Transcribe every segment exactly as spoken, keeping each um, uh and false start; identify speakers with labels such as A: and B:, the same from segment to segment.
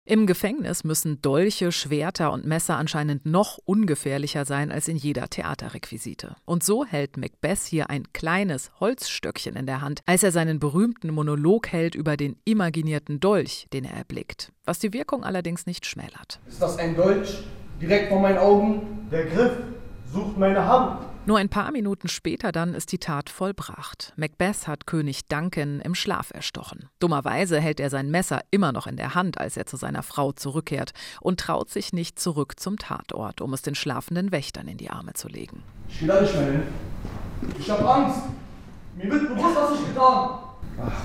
A: Im Gefängnis müssen Dolche, Schwerter und Messer anscheinend noch ungefährlicher sein als in jeder Theaterrequisite. Und so hält Macbeth hier ein kleines Holzstöckchen in der Hand, als er seinen berühmten Monolog hält über den imaginierten Dolch, den er erblickt. Was die Wirkung allerdings nicht schmälert.
B: Ist das ein Dolch? Direkt vor meinen Augen? Der Griff sucht meine Hand.
A: Nur ein paar Minuten später dann ist die Tat vollbracht. Macbeth hat König Duncan im Schlaf erstochen. Dummerweise hält er sein Messer immer noch in der Hand, als er zu seiner Frau zurückkehrt und traut sich nicht zurück zum Tatort, um es den schlafenden Wächtern in die Arme zu legen.
B: Ich will da nicht mehr hin. Ich hab Angst. Mir wird bewusst, was ich getan habe. Ach,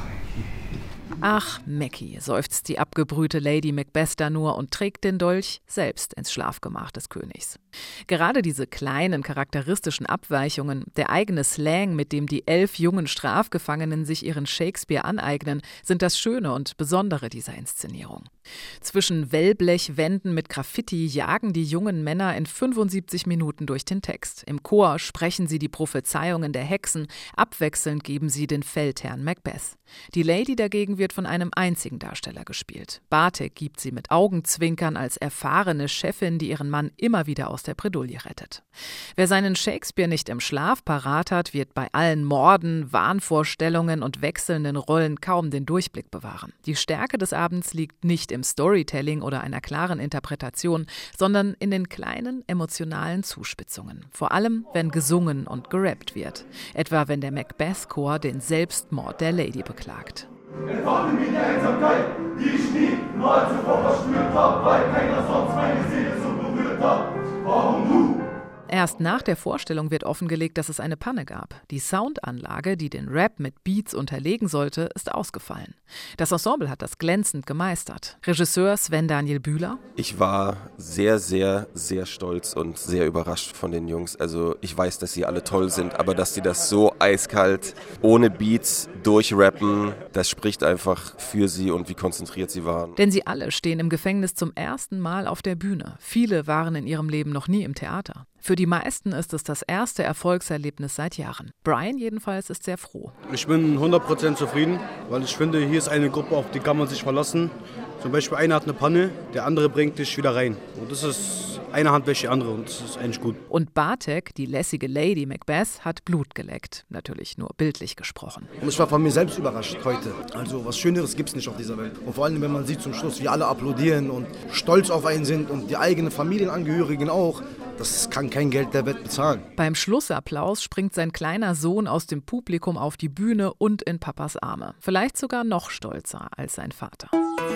A: Ach, Mackie, seufzt die abgebrühte Lady Macbeth da nur und trägt den Dolch selbst ins Schlafgemach des Königs. Gerade diese kleinen charakteristischen Abweichungen, der eigene Slang, mit dem die elf jungen Strafgefangenen sich ihren Shakespeare aneignen, sind das Schöne und Besondere dieser Inszenierung. Zwischen Wellblechwänden mit Graffiti jagen die jungen Männer in fünfundsiebzig Minuten durch den Text. Im Chor sprechen sie die Prophezeiungen der Hexen, abwechselnd geben sie den Feldherrn Macbeth. Die Lady dagegen wird von einem einzigen Darsteller gespielt. Bartek gibt sie mit Augenzwinkern als erfahrene Chefin, die ihren Mann immer wieder aus der Bredouille rettet. Wer seinen Shakespeare nicht im Schlaf parat hat, wird bei allen Morden, Wahnvorstellungen und wechselnden Rollen kaum den Durchblick bewahren. Die Stärke des Abends liegt nicht im Storytelling oder einer klaren Interpretation, sondern in den kleinen emotionalen Zuspitzungen. Vor allem, wenn gesungen und gerappt wird. Etwa wenn der Macbeth-Chor den Selbstmord der Lady beklagt.
B: Entfachte mir die Einsamkeit, die ich nie mal zuvor verspürt habe, weil keiner sonst meine Seele so berührt hat. Warum du?
A: Erst nach der Vorstellung wird offengelegt, dass es eine Panne gab. Die Soundanlage, die den Rap mit Beats unterlegen sollte, ist ausgefallen. Das Ensemble hat das glänzend gemeistert. Regisseur Sven Daniel Bühler.
C: Ich war sehr, sehr, sehr stolz und sehr überrascht von den Jungs. Also ich weiß, dass sie alle toll sind, aber dass sie das so eiskalt, ohne Beats durchrappen, das spricht einfach für sie und wie konzentriert sie waren.
A: Denn sie alle stehen im Gefängnis zum ersten Mal auf der Bühne. Viele waren in ihrem Leben noch nie im Theater. Für die meisten ist es das erste Erfolgserlebnis seit Jahren. Brian jedenfalls ist sehr froh.
D: Ich bin hundert Prozent zufrieden, weil ich finde, hier ist eine Gruppe, auf die kann man sich verlassen. Zum Beispiel einer hat eine Panne, der andere bringt dich wieder rein. Und das ist eine Hand wäscht die andere und das ist eigentlich gut.
A: Und Bartek, die lässige Lady Macbeth, hat Blut geleckt. Natürlich nur bildlich gesprochen.
E: Und ich war von mir selbst überrascht heute. Also was Schöneres gibt es nicht auf dieser Welt. Und vor allem, wenn man sieht zum Schluss, wie alle applaudieren und stolz auf einen sind und die eigenen Familienangehörigen auch. Das kann kein Geld der Welt bezahlen.
A: Beim Schlussapplaus springt sein kleiner Sohn aus dem Publikum auf die Bühne und in Papas Arme. Vielleicht sogar noch stolzer als sein Vater.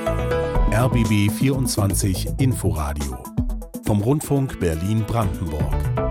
F: R B B vierundzwanzig Inforadio vom Rundfunk Berlin-Brandenburg.